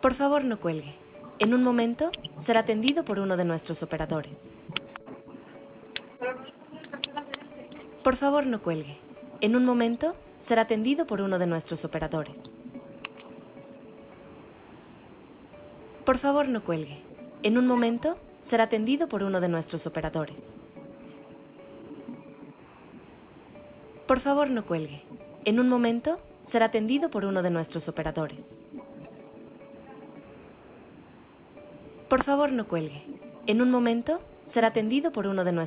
Por favor, no cuelgue. En un momento será atendido por uno de nuestros operadores. Por favor, no cuelgue. En un momento será atendido por uno de nuestros operadores. Por favor, no cuelgue. En un momento será atendido por uno de nuestros operadores. Por favor, no cuelgue. En un momento será atendido por uno de nuestros operadores. Por favor, no cuelgue. En un momento será atendido por uno de nuestros